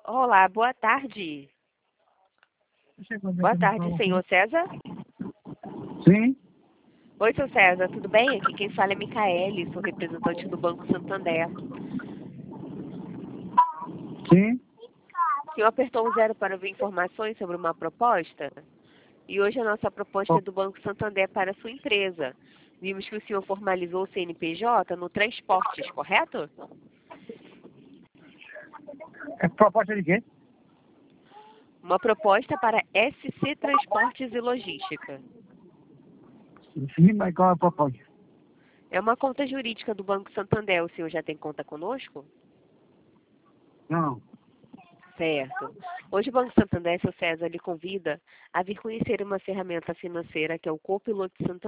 Olá, boa tarde. Boa tarde, senhor César. Sim, Oi, seu César, tudo bem? Aqui quem fala é Micaele, sou representante do Banco Santander. sim. O senhor apertou um zero para ver informações sobre uma proposta? E hoje a nossa proposta é do Banco Santander para a sua empresa. Vimos que o senhor formalizou o CNPJ no Transportes, correto? É proposta de quê? Uma proposta para SC Transportes e Logística. Sim, mas qual é a proposta? É uma conta jurídica do Banco Santander. O senhor já tem conta conosco? Não. Certo. Hoje o Banco Santander, seu César, lhe convida a vir conhecer uma ferramenta financeira que é o Copiloto Santander.